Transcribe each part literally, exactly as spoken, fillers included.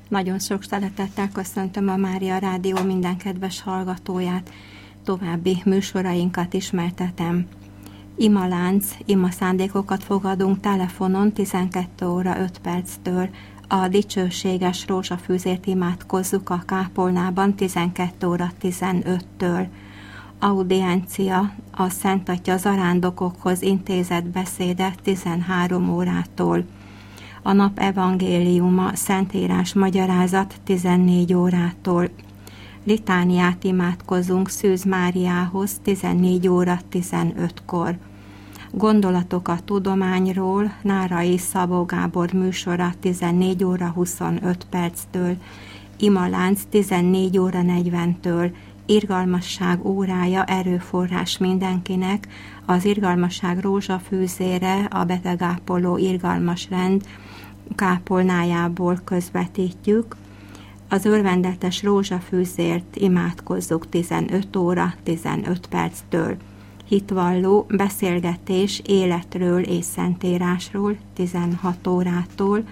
Nagyon sok szeretettel köszöntöm a Mária Rádió minden kedves hallgatóját. További műsorainkat ismertetem. Imalánc, ima szándékokat fogadunk telefonon tizenkét óra öt perctől. A dicsőséges rózsafűzért imádkozzuk a kápolnában tizenkét óra tizenöttől. Audiencia, a Szent Atya zarándokokhoz intézett beszéde tizenhárom órától. A nap evangéliuma, Szentírás magyarázat tizennégy órától. Litániát imádkozunk Szűz Máriához tizennégy óra tizenötkor. Gondolatok a tudományról, Nárai Szabó Gábor műsora tizennégy óra huszonöt perctől. Imalánc tizennégy óra negyventől. Irgalmasság órája, erőforrás mindenkinek, az irgalmasság rózsafűzére a betegápoló irgalmas rend kápolnájából közvetítjük. Az örvendetes rózsafűzért imádkozzuk tizenöt óra tizenöt perctől. Hitvalló beszélgetés életről és szentírásról tizenhat órától.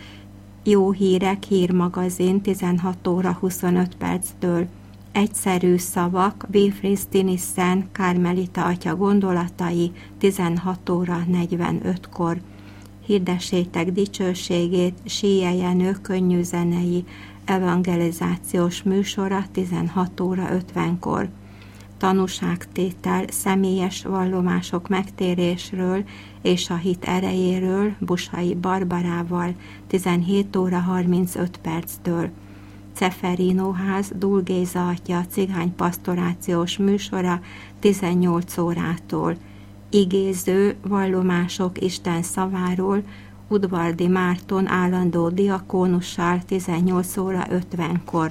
Jó hírek, hírmagazin tizenhat óra huszonöt perctől. Egyszerű szavak, Wilfried Stinnisen, Kármelita atya gondolatai tizenhat óra negyvenötkor. Hirdessétek dicsőségét, Síje Jenő könnyű zenei evangelizációs műsora tizenhat óra ötvenkor. Tanúságtétel, személyes vallomások megtérésről és a hit erejéről Bushai Barbarával tizenhét óra harmincöt perctől. Ceferino-ház, Dúl Géza atya cigány pastorációs műsora tizennyolc órától. Igéző vallomások Isten szaváról Udvardi Márton állandó diakónussal tizennyolc óra ötvenkor.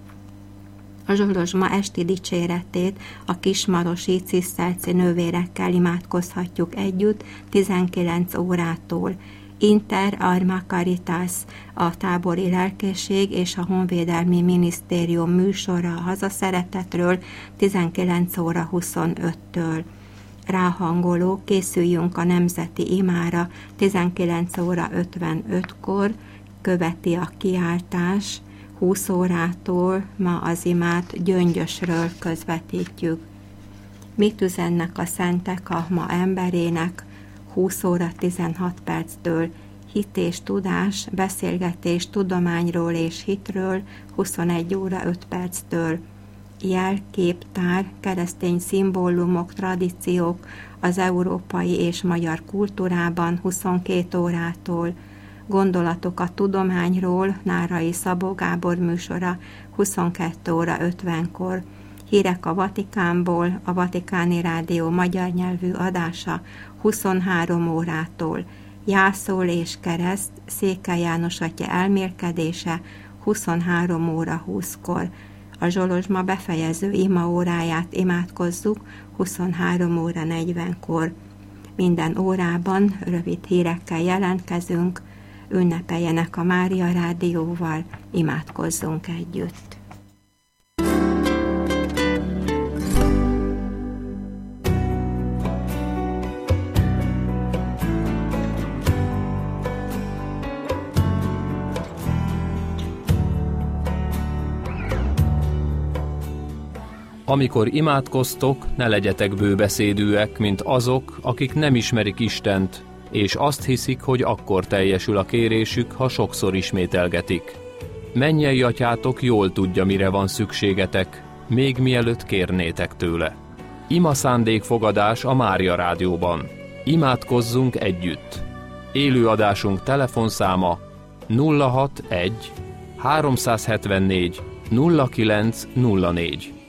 A Zsolozsma esti dicséretét a kismarosi ciszterci nővérekkel imádkozhatjuk együtt tizenkilenc órától. Inter Arma Caritas, a tábori lelkészség és a honvédelmi minisztérium műsora a hazaszeretetről tizenkilenc óra huszonöttől. Ráhangoló, készüljünk a nemzeti imára tizenkilenc óra ötvenötkor, követi a kiáltás, húsz órától ma az imát Gyöngyösről közvetítjük. Mit üzennek a szentek a ma emberének? húsz óra tizenhat perctől. Hit és tudás, beszélgetés tudományról és hitről huszonegy óra öt perctől. Jelképtár, keresztény szimbólumok, tradíciók az európai és magyar kultúrában huszonkét órától. Gondolatok a tudományról, Nárai Szabó Gábor műsora huszonkét óra ötvenkor. Hírek a Vatikánból, a Vatikáni Rádió magyar nyelvű adása huszonhárom órától. Jászol és kereszt, Székely János atya elmélkedése huszonhárom óra húszkor. A Zsolozsma befejező ima óráját imádkozzuk huszonhárom óra negyvenkor. Minden órában rövid hírekkel jelentkezünk, ünnepeljenek a Mária Rádióval, imádkozzunk együtt. Amikor imádkoztok, ne legyetek bőbeszédűek, mint azok, akik nem ismerik Istent, és azt hiszik, hogy akkor teljesül a kérésük, ha sokszor ismételgetik. Mennyei atyátok jól tudja, mire van szükségetek, még mielőtt kérnétek tőle. Ima szándékfogadás a Mária Rádióban. Imádkozzunk együtt. Élőadásunk telefonszáma nulla hatvanegy háromszázhetvennégy nulla kilenc nulla négy.